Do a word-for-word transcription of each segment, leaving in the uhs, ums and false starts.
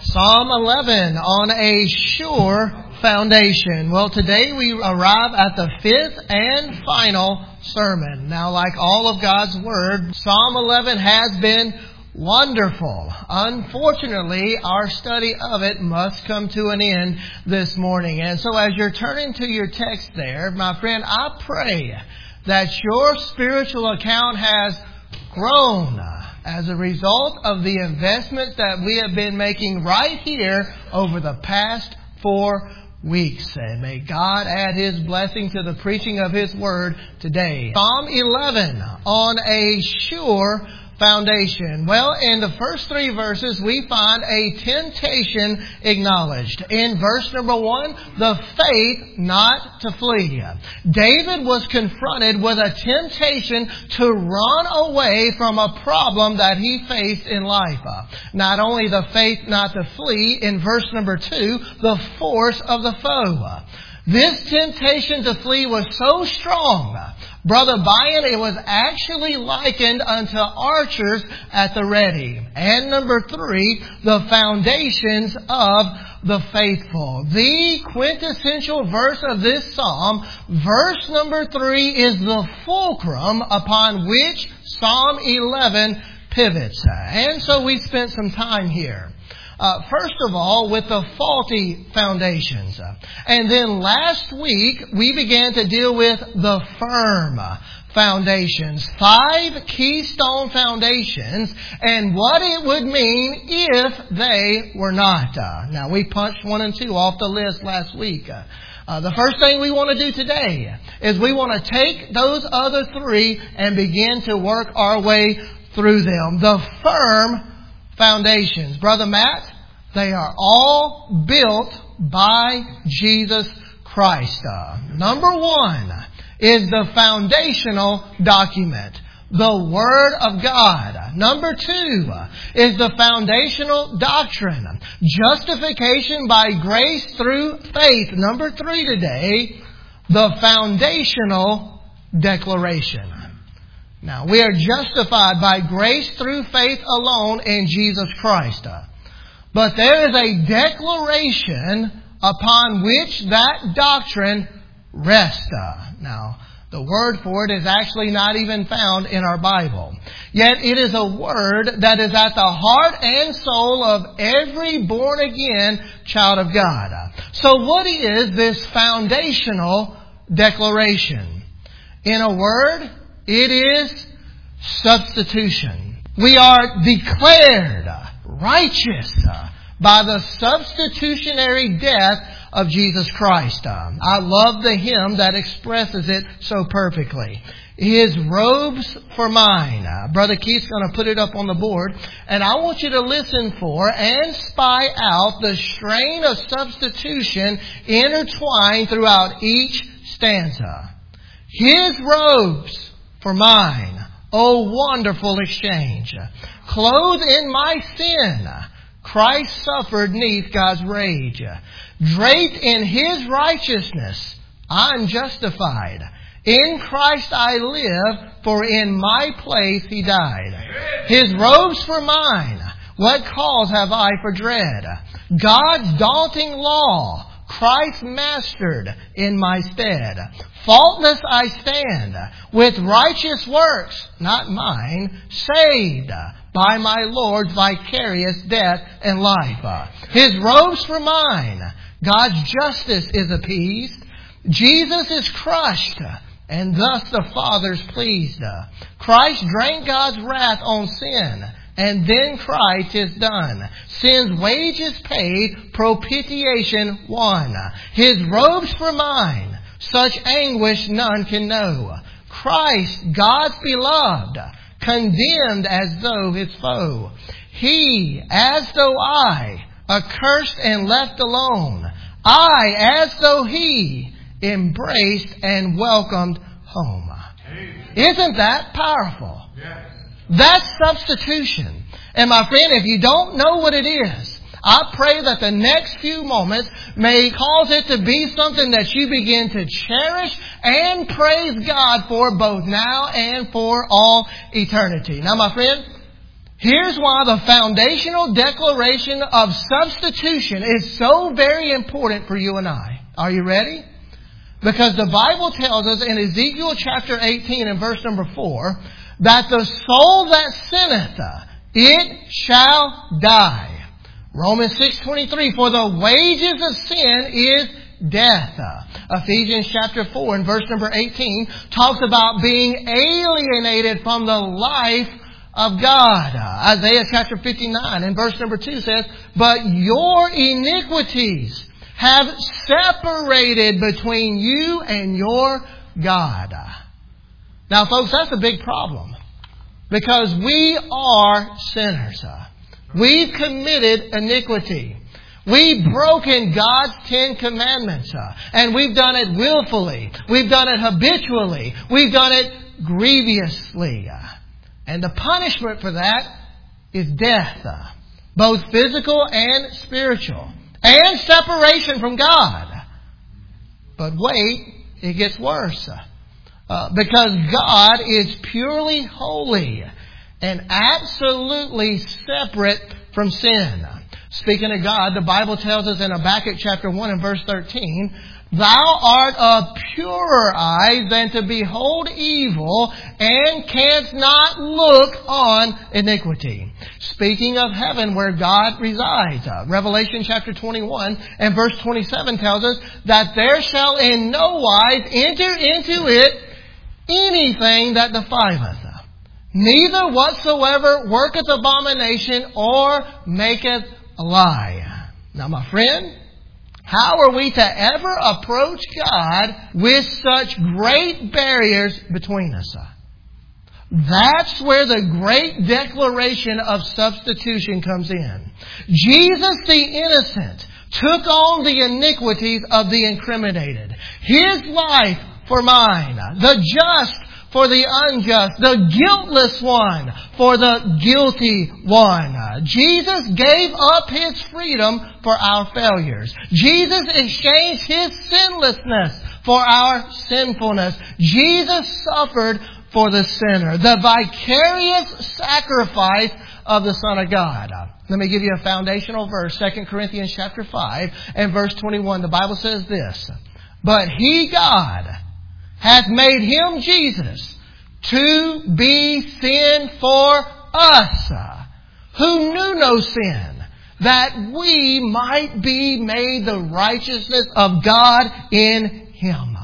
Psalm eleven, on a sure foundation. Well, today we arrive at the fifth and final sermon. Now, like all of God's Word, Psalm eleven has been wonderful. Unfortunately, our study of it must come to an end this morning. And so as you're turning to your text there, my friend, I pray that your spiritual account has grown as a result of the investments that we have been making right here over the past four weeks. And may God add His blessing to the preaching of His Word today. Psalm eleven, on a sure foundation. Well, in the first three verses, we find a temptation acknowledged. In verse number one, the faith not to flee. David was confronted with a temptation to run away from a problem that he faced in life. Not only the faith not to flee, in verse number two, the force of the foe. This temptation to flee was so strong, Brother Byron, it was actually likened unto archers at the ready. And number three, the foundations of the faithful. The quintessential verse of this psalm, verse number three, is the fulcrum upon which Psalm eleven pivots. And so we spent some time here. Uh, first of all, with the faulty foundations. And then last week, we began to deal with the firm foundations. Five keystone foundations and what it would mean if they were not. Uh, now, we punched one and two off the list last week. Uh, uh, the first thing we want to do today is we want to take those other three and begin to work our way through them. The firm foundations. Brother Matt, they are all built by Jesus Christ. Uh, number one is the foundational document, the Word of God. Number two is the foundational doctrine, justification by grace through faith. Number three today, the foundational declaration. Now, we are justified by grace through faith alone in Jesus Christ. But there is a declaration upon which that doctrine rests. Now, the word for it is actually not even found in our Bible. Yet it is a word that is at the heart and soul of every born-again child of God. So what is this foundational declaration? In a word, it is substitution. We are declared righteous by the substitutionary death of Jesus Christ. I love the hymn that expresses it so perfectly. His robes for mine. Brother Keith's going to put it up on the board. And I want you to listen for and spy out the strain of substitution intertwined throughout each stanza. His robes for mine, oh wonderful exchange. Clothed in my sin, Christ suffered neath God's rage. Draped in His righteousness, I'm justified. In Christ I live, for in my place He died. His robes for mine, what cause have I for dread? God's daunting law, Christ mastered in my stead. Faultless I stand, with righteous works, not mine, saved by my Lord's vicarious death and life. His robes for mine, God's justice is appeased. Jesus is crushed, and thus the Father's pleased. Christ drank God's wrath on sin, and then cried, 'tis done. Sin's wages paid, propitiation won. His robes for mine, such anguish none can know. Christ, God's beloved, condemned as though His foe. He, as though I, accursed and left alone. I, as though He, embraced and welcomed home. Isn't that powerful? Yes. That's substitution. And my friend, if you don't know what it is, I pray that the next few moments may cause it to be something that you begin to cherish and praise God for both now and for all eternity. Now, my friend, Here's why the foundational declaration of substitution is so very important for you and I. Are you ready? Because the Bible tells us in Ezekiel chapter eighteen and verse number four that the soul that sinneth, it shall die. Romans six twenty-three, for the wages of sin is death. Ephesians chapter four and verse number eighteen talks about being alienated from the life of God. Isaiah chapter fifty-nine and verse number two says, but your iniquities have separated between you and your God. Now folks, that's a big problem. Because we are sinners. We've committed iniquity. We've broken God's Ten Commandments. And we've done it willfully. We've done it habitually. We've done it grievously. And the punishment for that is death. Both physical and spiritual. And separation from God. But wait, it gets worse. Uh, because God is purely holy and absolutely separate from sin. Speaking of God, the Bible tells us in Habakkuk chapter one and verse thirteen, thou art of purer eyes than to behold evil, and canst not look on iniquity. Speaking of heaven where God resides, uh, Revelation chapter twenty-one and verse twenty-seven tells us that there shall in no wise enter into it anything that defileth, neither whatsoever worketh abomination or maketh a lie. Now my friend, how are we to ever approach God with such great barriers between us? That's where the great declaration of substitution comes in. Jesus the innocent took on the iniquities of the incriminated. His life for mine. The just for the unjust. The guiltless one for the guilty one. Jesus gave up His freedom for our failures. Jesus exchanged His sinlessness for our sinfulness. Jesus suffered for the sinner. The vicarious sacrifice of the Son of God. Let me give you a foundational verse. Second Corinthians chapter five and verse twenty-one. The Bible says this. But He, God, hath made Him, Jesus, to be sin for us, who knew no sin, that we might be made the righteousness of God in Him.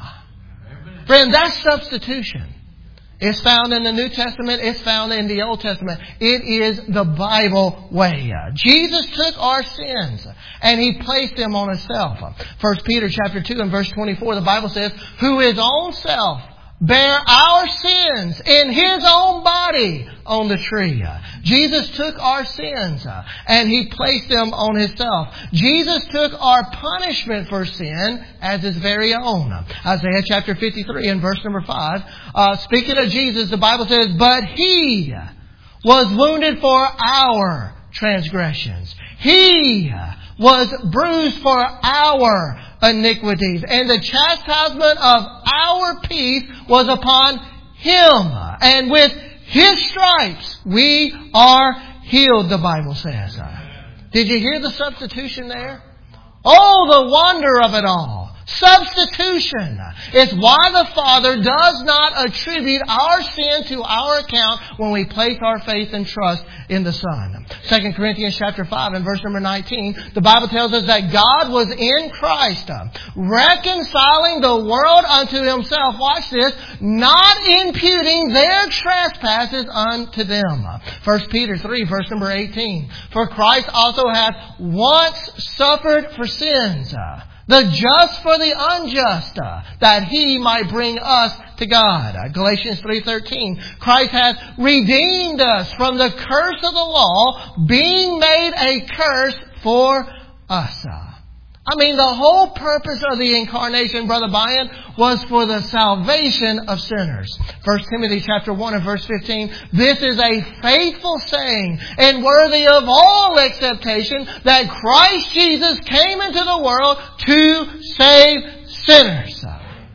Friend, that's substitution. It's found in the New Testament. It's found in the Old Testament. It is the Bible way. Jesus took our sins and He placed them on Himself. First Peter chapter two and verse twenty-four, the Bible says, who His own self bare our sins in His own body on the tree. Jesus took our sins and He placed them on Himself. Jesus took our punishment for sin as His very own. Isaiah chapter fifty-three and verse number five. Uh, speaking of Jesus, the Bible says, but He was wounded for our transgressions. He was bruised for our iniquities. And the chastisement of our peace was upon Him. And with His stripes we are healed, the Bible says. Did you hear the substitution there? Oh, the wonder of it all. Substitution. It's why the Father does not attribute our sin to our account when we place our faith and trust in the Son. Second Corinthians chapter five and verse number nineteen, the Bible tells us that God was in Christ, reconciling the world unto Himself. Watch this. Not imputing their trespasses unto them. First Peter three verse number eighteen. For Christ also hath once suffered for sins, the just for the unjust, uh, that He might bring us to God. Uh, Galatians three thirteen. Christ hath redeemed us from the curse of the law, being made a curse for us. Uh, I mean, the whole purpose of the incarnation, Brother Byron, was for the salvation of sinners. First Timothy chapter one and verse fifteen. This is a faithful saying and worthy of all acceptation that Christ Jesus came into the world to save sinners.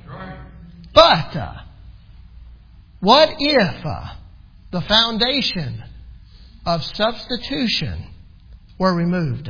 But uh, what if uh, the foundation of substitution were removed.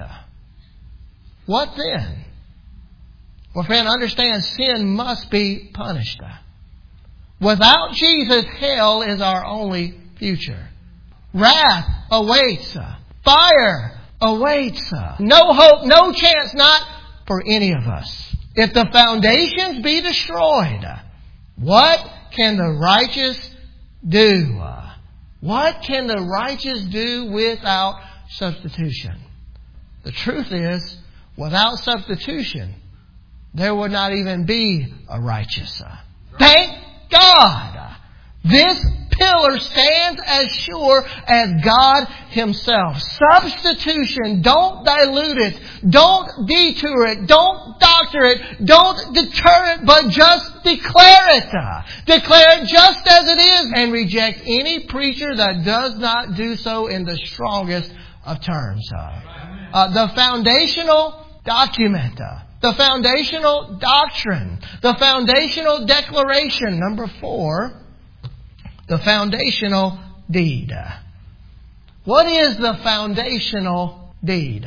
What then? Well, friend, understand sin must be punished. Without Jesus, hell is our only future. Wrath awaits. Fire awaits. No hope, no chance, not for any of us. If the foundations be destroyed, what can the righteous do? What can the righteous do without substitution? The truth is, without substitution, there would not even be a righteous. Thank God! This pillar stands as sure as God Himself. Substitution, don't dilute it. Don't detour it. Don't doctor it. Don't deter it, but just declare it. Declare it just as it is and reject any preacher that does not do so in the strongest of terms. Uh, the foundational document. Uh, the foundational doctrine. The foundational declaration. Number four. The foundational deed. What is the foundational deed?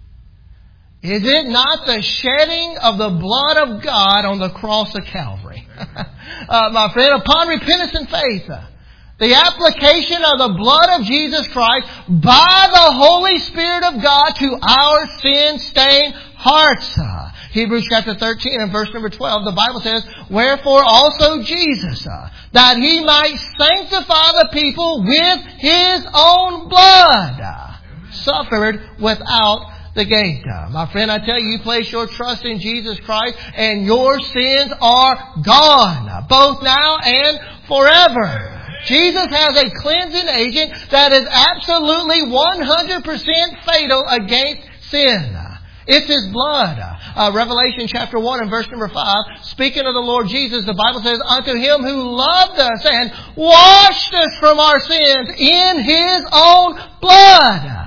Is it not the shedding of the blood of God on the cross of Calvary? uh, my friend, upon repentance and faith, the application of the blood of Jesus Christ by the Holy Spirit of God to our sin-stained hearts. Hebrews chapter thirteen and verse number twelve, the Bible says, "Wherefore also Jesus, uh, that He might sanctify the people with His own blood, uh, suffered without the gate." Uh, my friend, I tell you, you place your trust in Jesus Christ and your sins are gone, uh, both now and forever. Jesus has a cleansing agent that is absolutely one hundred percent fatal against sin. It's His blood. Uh, Revelation chapter one and verse number five, speaking of the Lord Jesus, the Bible says, "Unto Him who loved us and washed us from our sins in His own blood."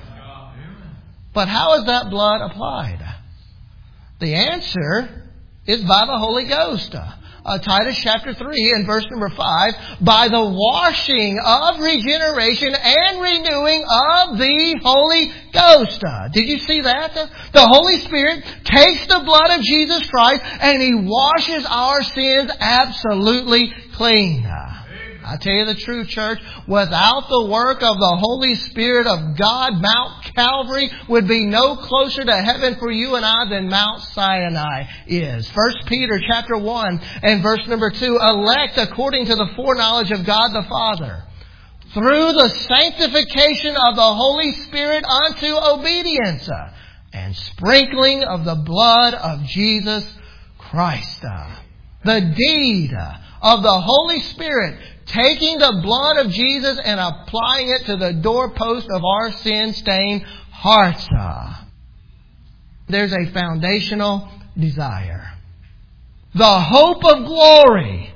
But how is that blood applied? The answer is by the Holy Ghost. Uh, Titus chapter three and verse number five, "By the washing of regeneration and renewing of the Holy Ghost." Uh, did you see that? Uh, the Holy Spirit takes the blood of Jesus Christ and He washes our sins absolutely clean. Uh, I tell you the truth, church, without the work of the Holy Spirit of God, Mount Calvary would be no closer to heaven for you and I than Mount Sinai is. First Peter chapter one and verse number two, "Elect according to the foreknowledge of God the Father, through the sanctification of the Holy Spirit unto obedience, and sprinkling of the blood of Jesus Christ." The deed of the Holy Spirit taking the blood of Jesus and applying it to the doorpost of our sin-stained hearts. There's a foundational desire. The hope of glory.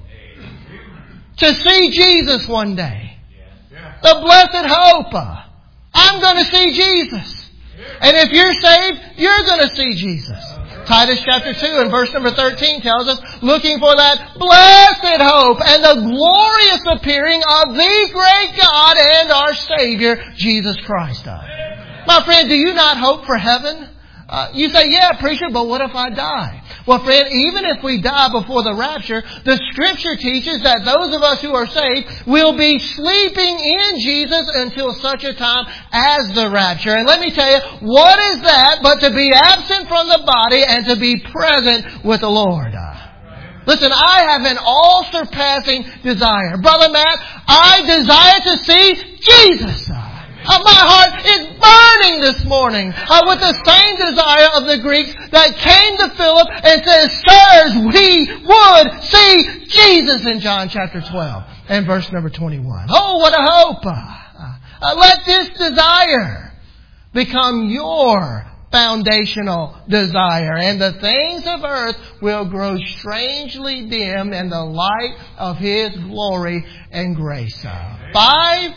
To see Jesus one day. The blessed hope. I'm going to see Jesus. And if you're saved, you're going to see Jesus. Titus chapter two and verse number thirteen tells us, "Looking for that blessed hope and the glorious appearing of the great God and our Savior, Jesus Christ." My friend, do you not hope for heaven? Uh, you say, "Yeah, preacher, but what if I die?" Well, friend, even if we die before the rapture, the Scripture teaches that those of us who are saved will be sleeping in Jesus until such a time as the rapture. And let me tell you, what is that but to be absent from the body and to be present with the Lord? Listen, I have an all-surpassing desire. Brother Matt, I desire to see Jesus. Uh, my heart is burning this morning uh, with the same desire of the Greeks that came to Philip and said, "Sirs, we would see Jesus," in John chapter twelve and verse number twenty-one. Oh, what a hope! Uh, uh, let this desire become your foundational desire, and the things of earth will grow strangely dim in the light of His glory and grace. Uh, five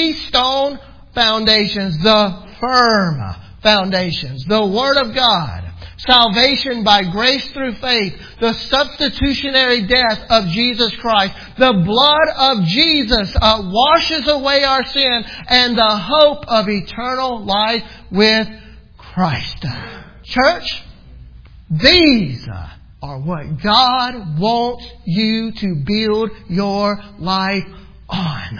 keystone foundations, the firm foundations, the Word of God, Salvation by grace through faith. The substitutionary death of Jesus Christ. The blood of Jesus uh, washes away our sin. And the hope of eternal life with Christ. Church, these are what God wants you to build your life on.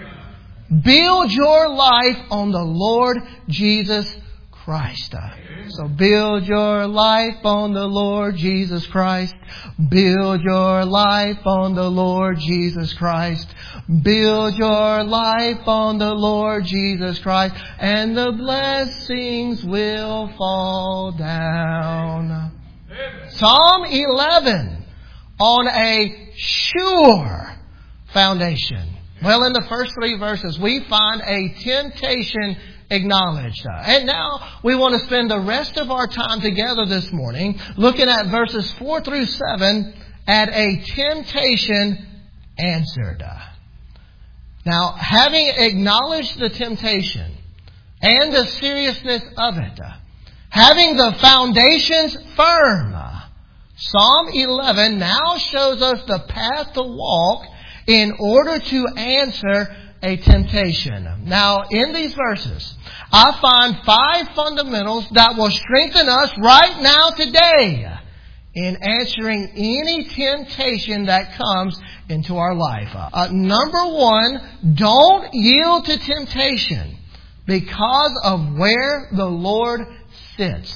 Build your life on the Lord Jesus Christ. So build your life on the Lord Jesus Christ. Build your life on the Lord Jesus Christ. Build your life on the Lord Jesus Christ. And the blessings will fall down. Psalm eleven, on a sure foundation. Well, in the first three verses, we find a temptation acknowledged. And now we want to spend the rest of our time together this morning looking at verses four through seven at a temptation answered. Now, having acknowledged the temptation and the seriousness of it, having the foundations firm, Psalm eleven now shows us the path to walk in order to answer a temptation. Now, in these verses, I find five fundamentals that will strengthen us right now today in answering any temptation that comes into our life. Uh, number one, don't yield to temptation because of where the Lord sits.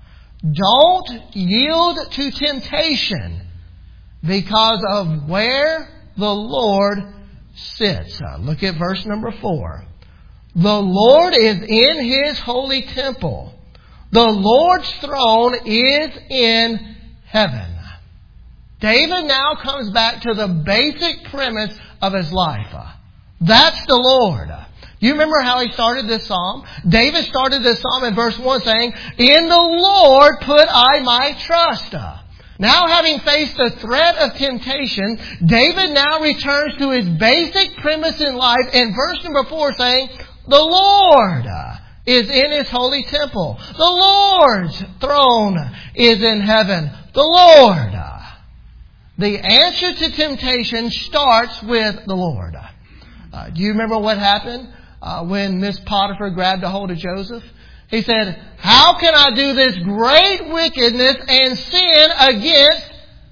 Don't yield to temptation because of where the Lord sits. Uh, look at verse number four. The Lord is in His holy temple. The Lord's throne is in heaven. David now comes back to the basic premise of his life. Uh, that's the Lord. Uh, you remember how he started this psalm? David started this psalm in verse one saying, "In the Lord put I my trust." Uh, Now having faced the threat of temptation, David now returns to his basic premise in life in verse number four saying, the Lord is in His holy temple. The Lord's throne is in heaven. The Lord. The answer to temptation starts with the Lord. Uh, do you remember what happened uh, when Miss Potiphar grabbed a hold of Joseph? He said, "How can I do this great wickedness and sin against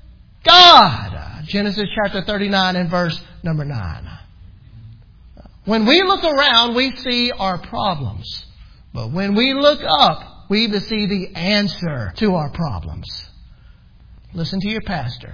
God?" Genesis chapter thirty-nine and verse number nine. When we look around, we see our problems. But when we look up, we see the answer to our problems. Listen to your pastor.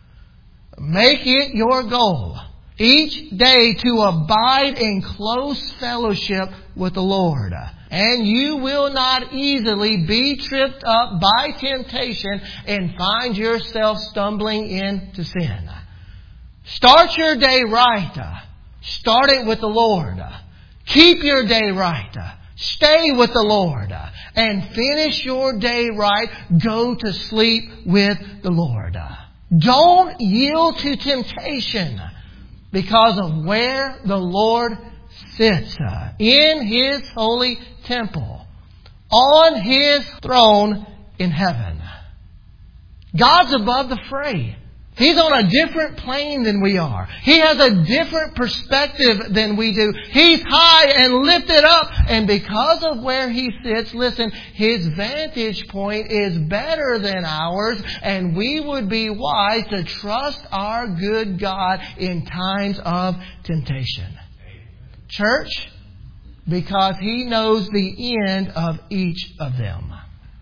Make it your goal each day to abide in close fellowship with the Lord. And you will not easily be tripped up by temptation and find yourself stumbling into sin. Start your day right. Start it with the Lord. Keep your day right. Stay with the Lord. And finish your day right. Go to sleep with the Lord. Don't yield to temptation because of where the Lord sits in His holy temple, on His throne in heaven. God's above the fray. He's on a different plane than we are. He has a different perspective than we do. He's high and lifted up. And because of where He sits, listen, His vantage point is better than ours. And we would be wise to trust our good God in times of temptation. Church, because He knows the end of each of them.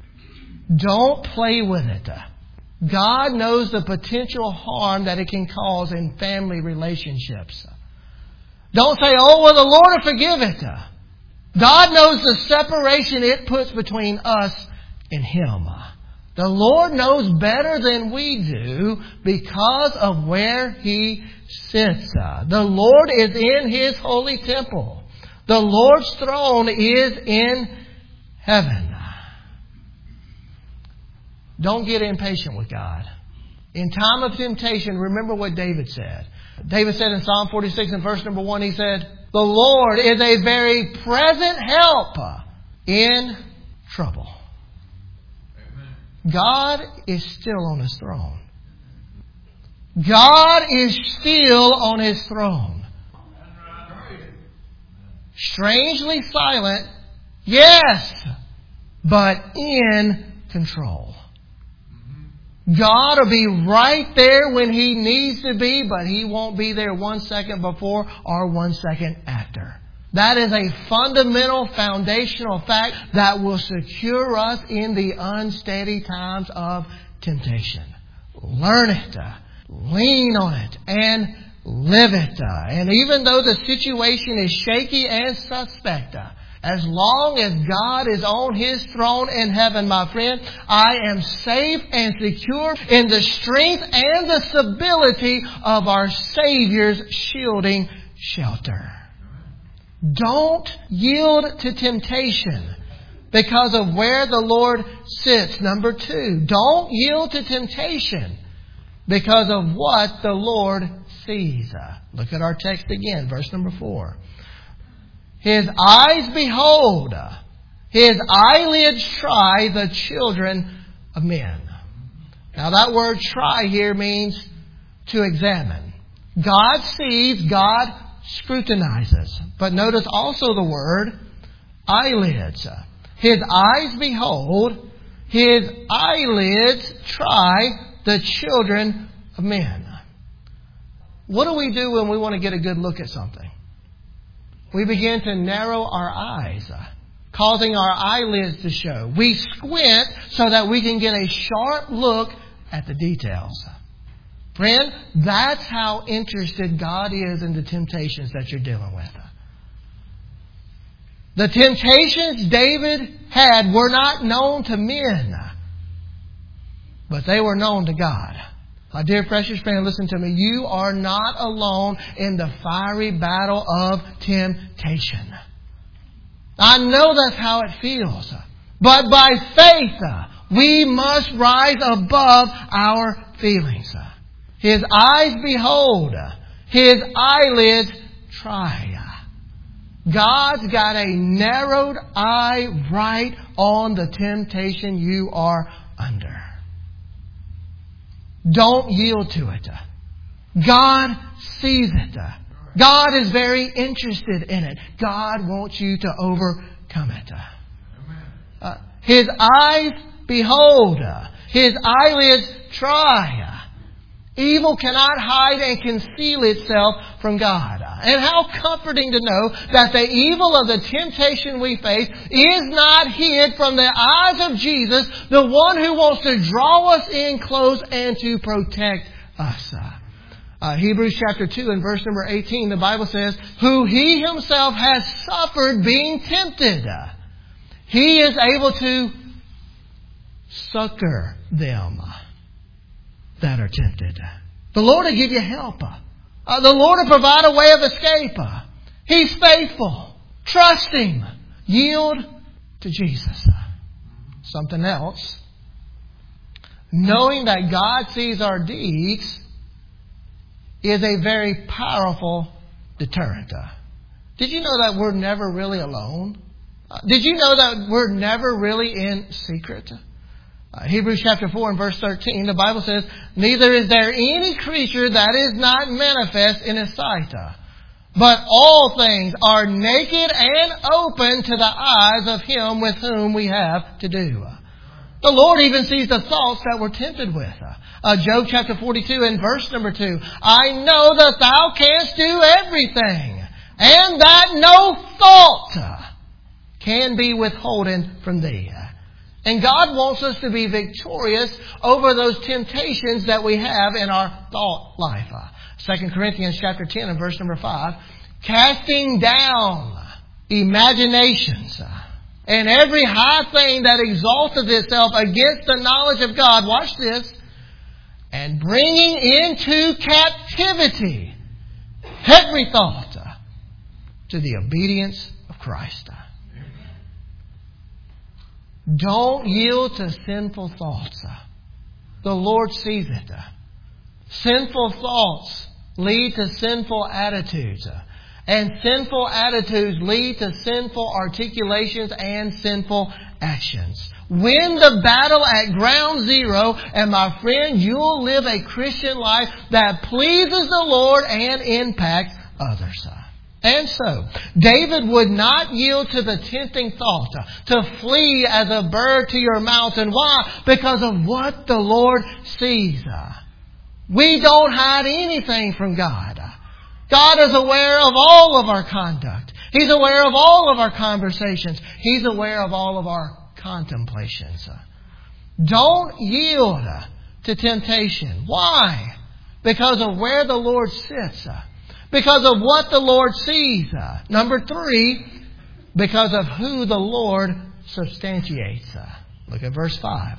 Don't play with it. God knows the potential harm that it can cause in family relationships. Don't say, "Oh, well, the Lord will forgive it." God knows the separation it puts between us and Him. The Lord knows better than we do because of where He sits. The Lord is in His holy temple. The Lord's throne is in heaven. Don't get impatient with God. In time of temptation, remember what David said. David said in Psalm forty-six and verse number one, he said, "The Lord is a very present help in trouble." God is still on His throne. God is still on His throne. Strangely silent, yes, but in control. God will be right there when He needs to be, but He won't be there one second before or one second after. That is a fundamental, foundational fact that will secure us in the unsteady times of temptation. Learn it, uh, lean on it, and live it. Uh, and even though the situation is shaky and suspect, uh, as long as God is on His throne in heaven, my friend, I am safe and secure in the strength and the stability of our Savior's shielding shelter. Don't yield to temptation because of where the Lord sits. Number two, don't yield to temptation because of what the Lord sees. Look at our text again, verse number four. His eyes behold, His eyelids try the children of men. Now that word try here means to examine. God sees, God scrutinizes. But notice also the word eyelids. His eyes behold, His eyelids try the children of men. What do we do when we want to get a good look at something? We begin to narrow our eyes, causing our eyelids to show. We squint so that we can get a sharp look at the details. Friend, that's how interested God is in the temptations that you're dealing with. The temptations David had were not known to men, but they were known to God. My dear precious friend, listen to me. You are not alone in the fiery battle of temptation. I know that's how it feels. But by faith, we must rise above our feelings. His eyes behold, His eyelids try. God's got a narrowed eye right on the temptation you are under. Don't yield to it. God sees it. God is very interested in it. God wants you to overcome it. Uh, his eyes behold. His eyelids try. Evil cannot hide and conceal itself from God. And how comforting to know that the evil of the temptation we face is not hid from the eyes of Jesus, the one who wants to draw us in close and to protect us. Uh, Hebrews chapter two and verse number eighteen, the Bible says, who He Himself has suffered being tempted, He is able to succor them that are tempted. The Lord will give you help. Uh, the Lord will provide a way of escape. Uh, He's faithful. Trust Him. Yield to Jesus. Something else. Knowing that God sees our deeds is a very powerful deterrent. Uh, did you know that we're never really alone? Uh, did you know that we're never really in secret? Uh, Hebrews chapter four and verse thirteen, the Bible says, neither is there any creature that is not manifest in His sight. Uh, but all things are naked and open to the eyes of Him with whom we have to do. Uh, the Lord even sees the thoughts that we're tempted with. Uh, uh, Job chapter forty-two and verse number two, I know that Thou canst do everything, and that no thought uh, can be withholden from Thee. Uh, And God wants us to be victorious over those temptations that we have in our thought life. Second Corinthians chapter ten and verse number five. Casting down imaginations and every high thing that exalteth itself against the knowledge of God. Watch this. And bringing into captivity every thought to the obedience of Christ. Don't yield to sinful thoughts. The Lord sees it. Sinful thoughts lead to sinful attitudes. And sinful attitudes lead to sinful articulations and sinful actions. Win the battle at ground zero, and my friend, you'll live a Christian life that pleases the Lord and impacts others. And so, David would not yield to the tempting thought to flee as a bird to your mountain. Why? Because of what the Lord sees. We don't hide anything from God. God is aware of all of our conduct. He's aware of all of our conversations. He's aware of all of our contemplations. Don't yield to temptation. Why? Because of where the Lord sits. Because of what the Lord sees. Number three, because of who the Lord substantiates. Look at verse five.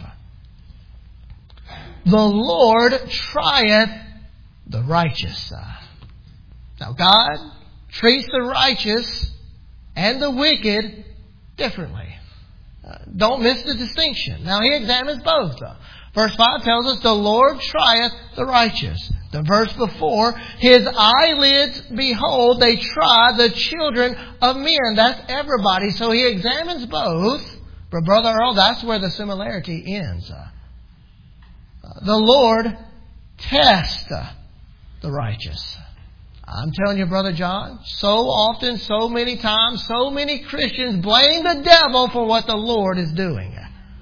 The Lord trieth the righteous. Now God treats the righteous and the wicked differently. Uh, don't miss the distinction. Now He examines both. Verse five tells us the Lord trieth the righteous. The verse before, His eyelids, behold, they try the children of men. That's everybody. So He examines both. But Brother Earl, that's where the similarity ends. Uh, the Lord tests uh, the righteous. I'm telling you, Brother John, so often, so many times, so many Christians blame the devil for what the Lord is doing.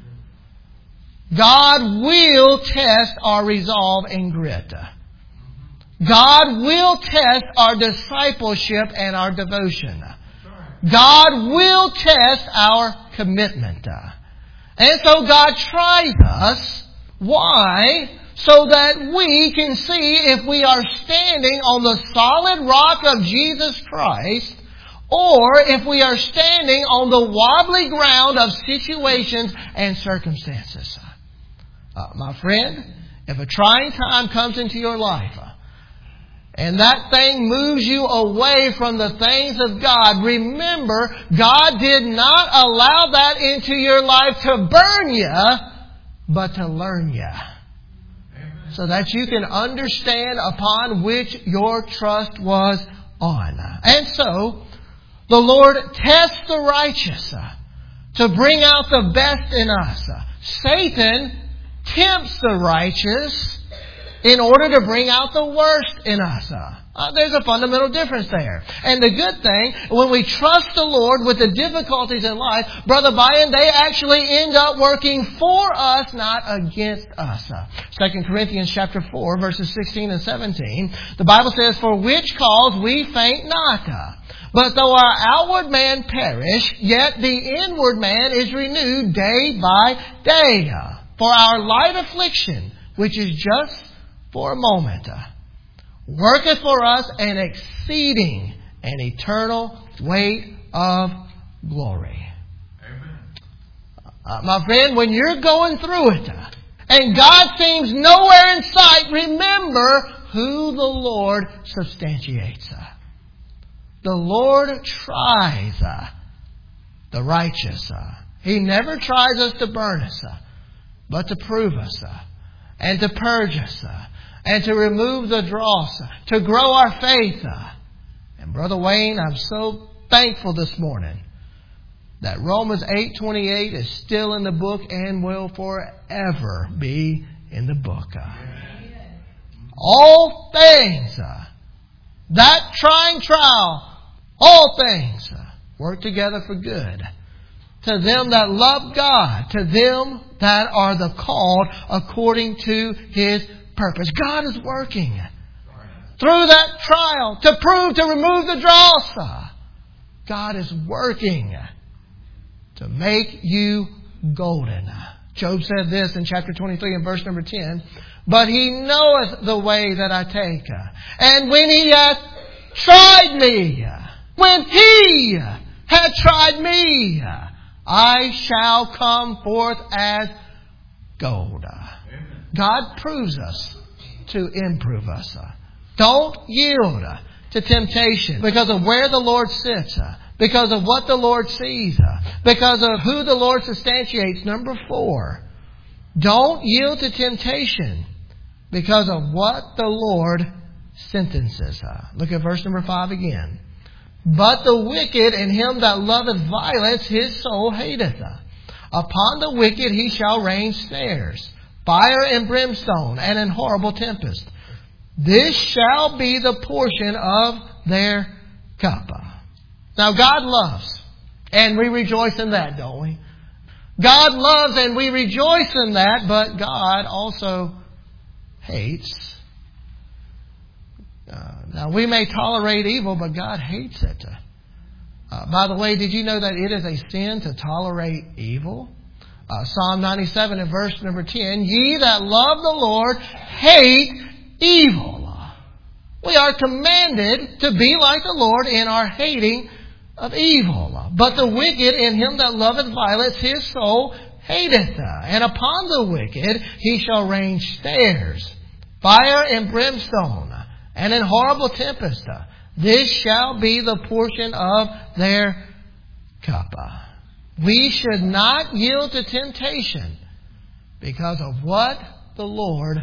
God will test our resolve and grit. God will test our discipleship and our devotion. God will test our commitment. And so God tries us. Why? So that we can see if we are standing on the solid rock of Jesus Christ, or if we are standing on the wobbly ground of situations and circumstances. Uh, my friend, if a trying time comes into your life, uh, and that thing moves you away from the things of God, remember, God did not allow that into your life to burn you, but to learn you. So that you can understand upon which your trust was on. And so, the Lord tests the righteous uh, to bring out the best in us. Satan tempts the righteous in order to bring out the worst in us. Uh, there's a fundamental difference there. And the good thing, when we trust the Lord with the difficulties in life, Brother Byron, they actually end up working for us, not against us. Uh, Second Corinthians chapter four, verses sixteen and seventeen, the Bible says, "For which cause we faint not. Uh, But though our outward man perish, yet the inward man is renewed day by day. Uh, For our light affliction, which is just for a moment, uh, worketh for us an exceeding and eternal weight of glory." Amen. Uh, my friend, when you're going through it uh, and God seems nowhere in sight, remember who the Lord substantiates. Uh, the Lord tries uh, the righteous. Uh, he never tries us to burn us, uh, but to prove us uh, and to purge us. Uh, And to remove the dross, to grow our faith. And Brother Wayne, I'm so thankful this morning that Romans eight twenty-eight is still in the book and will forever be in the book. All things, that trying trial, all things work together for good. To them that love God, to them that are the called according to His purpose. God is working through that trial to prove, to remove the dross. God is working to make you golden. Job said this in chapter twenty-three and verse number ten. "But He knoweth the way that I take. And when He hath tried me, when He hath tried me, I shall come forth as gold." God proves us to improve us. Don't yield to temptation because of where the Lord sits, because of what the Lord sees, because of who the Lord substantiates. Number four, don't yield to temptation because of what the Lord sentences. Look at verse number five again. "But the wicked and him that loveth violence, his soul hateth. Upon the wicked he shall rain snares, fire and brimstone, and an horrible tempest. This shall be the portion of their cup. Now God loves, and we rejoice in that, don't we? God loves and we rejoice in that, but God also hates. Uh, now we may tolerate evil, but God hates it. Uh, by the way, did you know that it is a sin to tolerate evil? Uh, Psalm ninety-seven and verse number ten, ye that love the Lord hate evil. We are commanded to be like the Lord in our hating of evil. But the wicked in him that loveth violence, his soul hateth. And upon the wicked he shall rain snares, fire and brimstone, and an horrible tempest. This shall be the portion of their cup. We should not yield to temptation because of what the Lord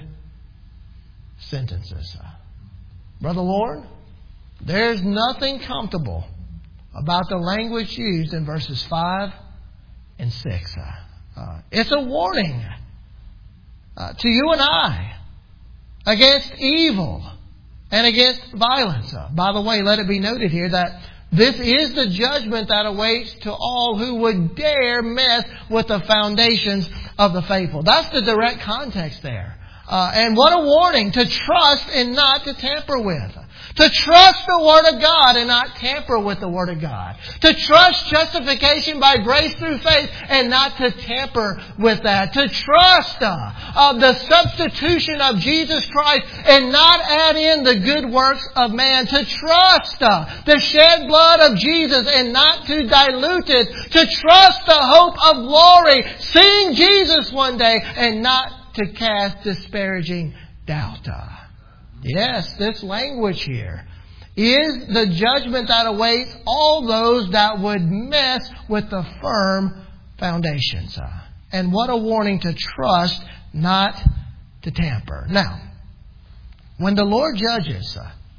sentences. Brother Lord, there's nothing comfortable about the language used in verses five and six. Uh, it's a warning uh, to you and I against evil and against violence. Uh, by the way, let it be noted here that this is the judgment that awaits to all who would dare mess with the foundations of the faithful. That's the direct context there. Uh, and what a warning to trust and not to tamper with. To trust the Word of God and not tamper with the Word of God. To trust justification by grace through faith and not to tamper with that. To trust uh, uh, the substitution of Jesus Christ and not add in the good works of man. To trust uh, the shed blood of Jesus and not to dilute it. To trust the hope of glory, seeing Jesus one day, and not to cast disparaging doubt. Yes, this language here is the judgment that awaits all those that would mess with the firm foundations. And what a warning to trust, not to tamper. Now, when the Lord judges,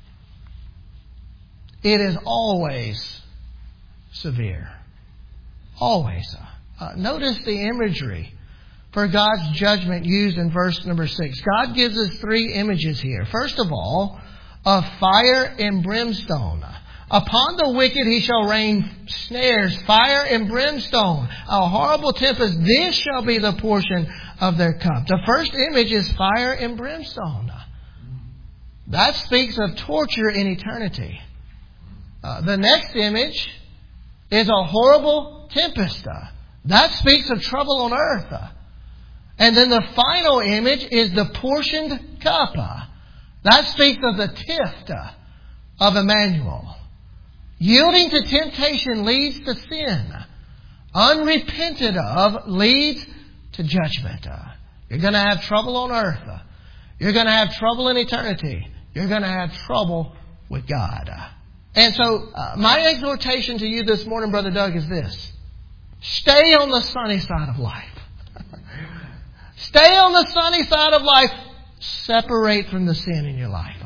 it is always severe. Always. Uh, notice the imagery for God's judgment used in verse number six. God gives us three images here. First of all, of fire and brimstone. Upon the wicked he shall rain snares, fire and brimstone, a horrible tempest. This shall be the portion of their cup. The first image is fire and brimstone. That speaks of torture in eternity. Uh, the next image is a horrible tempest. Uh, that speaks of trouble on earth. Uh, And then the final image is the portioned cup. That speaks of the tift of Emmanuel. Yielding to temptation leads to sin. Unrepented of leads to judgment. You're going to have trouble on earth. You're going to have trouble in eternity. You're going to have trouble with God. And so uh, my exhortation to you this morning, Brother Doug, is this. Stay on the sunny side of life. Stay on the sunny side of life. Separate from the sin in your life.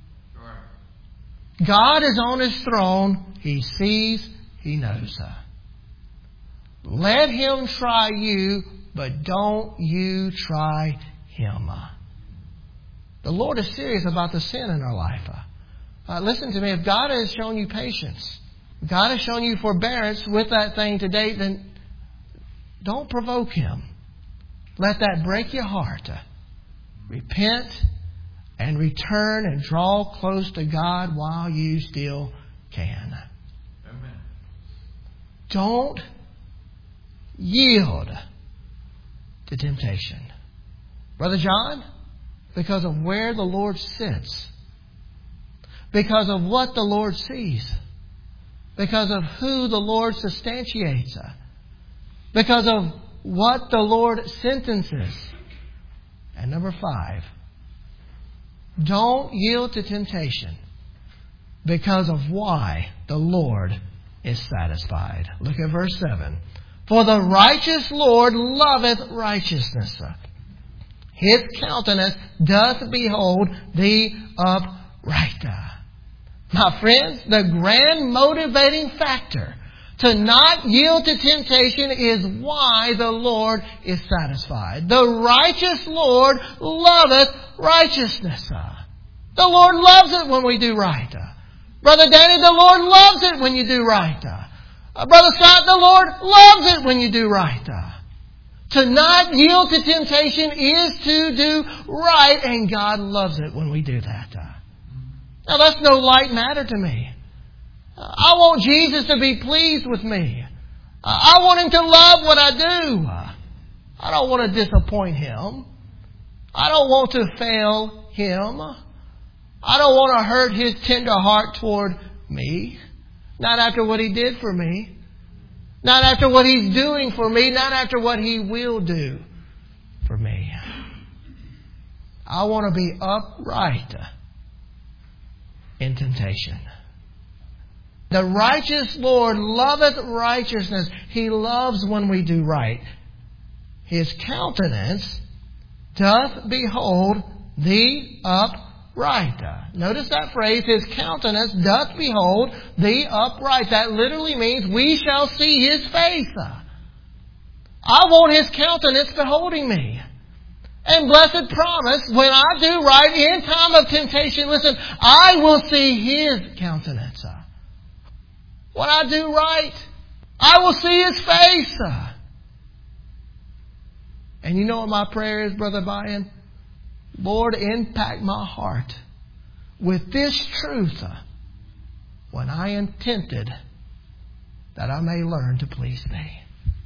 God is on His throne. He sees. He knows. Let Him try you, but don't you try Him. The Lord is serious about the sin in our life. Uh, listen to me. If God has shown you patience, God has shown you forbearance with that thing today, then don't provoke Him. Let that break your heart. Repent and return and draw close to God while you still can. Amen. Don't yield to temptation. Brother John, because of where the Lord sits, because of what the Lord sees, because of who the Lord substantiates, because of what the Lord sentences. And number five, don't yield to temptation because of why the Lord is satisfied. Look at verse seven. For the righteous Lord loveth righteousness. His countenance doth behold the upright. My friends, the grand motivating factor To not yield to temptation is why the Lord is satisfied. The righteous Lord loveth righteousness. The Lord loves it when we do right. Brother Danny, the Lord loves it when you do right. Brother Scott, the Lord loves it when you do right. To not yield to temptation is to do right, and God loves it when we do that. Now that's no light matter to me. I want Jesus to be pleased with me. I want Him to love what I do. I don't want to disappoint Him. I don't want to fail Him. I don't want to hurt His tender heart toward me. Not after what He did for me. Not after what He's doing for me. Not after what He will do for me. I want to be upright in temptation. The righteous Lord loveth righteousness. He loves when we do right. His countenance doth behold the upright. Notice that phrase, His countenance doth behold the upright. That literally means we shall see His face. I want His countenance beholding me. And blessed promise, when I do right in time of temptation, listen, I will see His countenance. When I do right, I will see His face. And you know what my prayer is, Brother Brian? Lord, impact my heart with this truth when I am tempted, that I may learn to please Thee.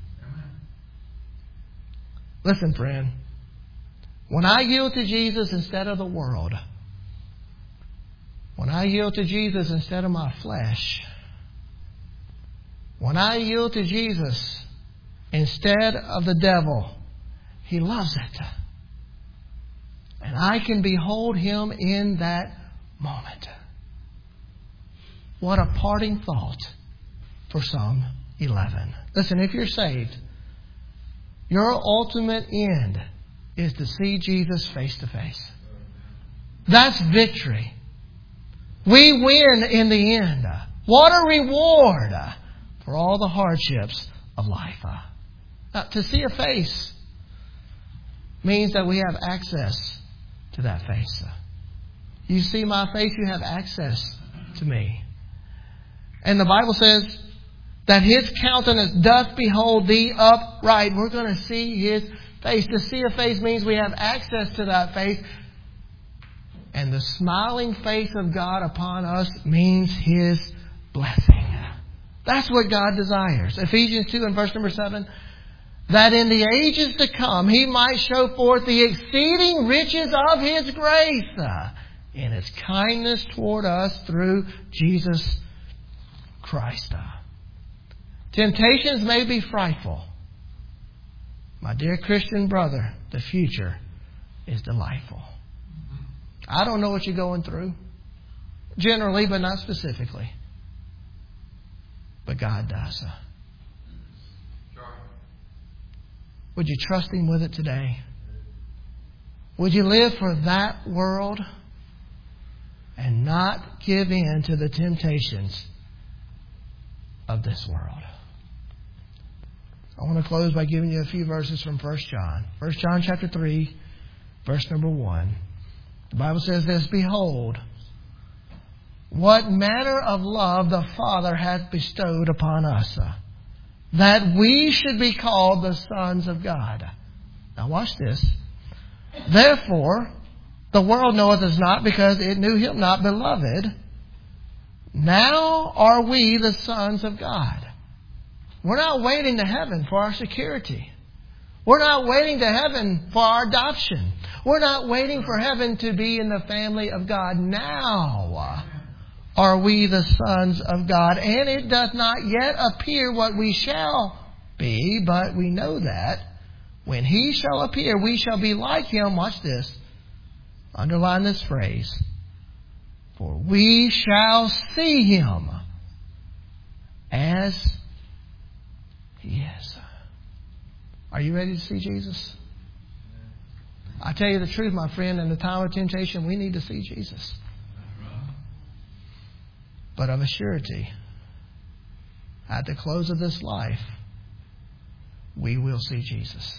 Listen, friend. When I yield to Jesus instead of the world, when I yield to Jesus instead of my flesh, when I yield to Jesus instead of the devil, He loves it. And I can behold Him in that moment. What a parting thought for Psalm eleven. Listen, if you're saved, your ultimate end is to see Jesus face to face. That's victory. We win in the end. What a reward for all the hardships of life. Now, to see a face means that we have access to that face. You see my face, you have access to me. And the Bible says that His countenance doth behold the upright. We're going to see His face. To see a face means we have access to that face. And the smiling face of God upon us means His blessing. That's what God desires. Ephesians two and verse number seven. That in the ages to come He might show forth the exceeding riches of His grace in His kindness toward us through Jesus Christ. Temptations may be frightful. My dear Christian brother, the future is delightful. I don't know what you're going through. Generally, but not specifically. But God does. Would you trust Him with it today? Would you live for that world and not give in to the temptations of this world? I want to close by giving you a few verses from First John. First John chapter three, verse number one. The Bible says this, Behold, what manner of love the Father hath bestowed upon us, that we should be called the sons of God. Now watch this. Therefore, the world knoweth us not, because it knew Him not. Beloved, now are we the sons of God. We're not waiting to heaven for our security. We're not waiting to heaven for our adoption. We're not waiting for heaven to be in the family of God. Now are we the sons of God. And it doth not yet appear what we shall be, but we know that when He shall appear, we shall be like Him. Watch this. Underline this phrase. For we shall see Him as He is. Are you ready to see Jesus? I tell you the truth, my friend, in the time of temptation, we need to see Jesus. But of a surety, at the close of this life, we will see Jesus.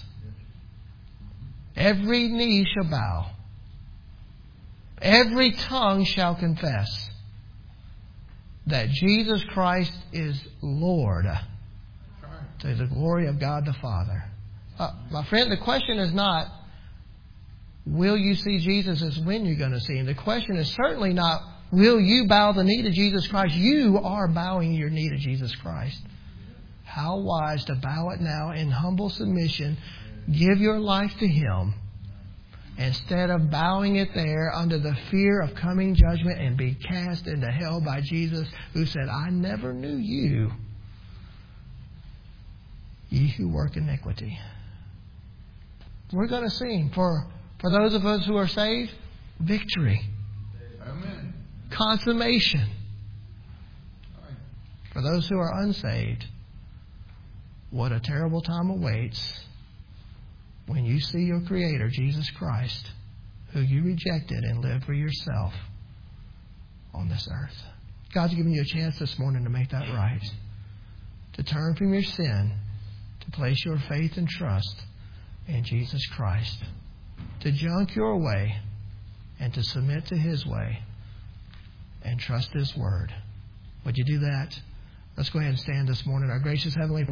Every knee shall bow. Every tongue shall confess that Jesus Christ is Lord, to the glory of God the Father. Uh, my friend, the question is not, will you see Jesus? It's when you're going to see Him. The question is certainly not, will you bow the knee to Jesus Christ? You are bowing your knee to Jesus Christ. How wise to bow it now in humble submission. Give your life to Him instead of bowing it there under the fear of coming judgment and be cast into hell by Jesus, who said, I never knew you, ye who work iniquity. We're going to sing for, for those of us who are saved, victory. Amen. Consummation. For those who are unsaved, what a terrible time awaits when you see your Creator, Jesus Christ, who you rejected and lived for yourself on this earth. God's given you a chance this morning to make that right. To turn from your sin, to place your faith and trust in Jesus Christ. To junk your way and to submit to His way and trust His Word. Would you do that? Let's go ahead and stand this morning. Our gracious Heavenly Father,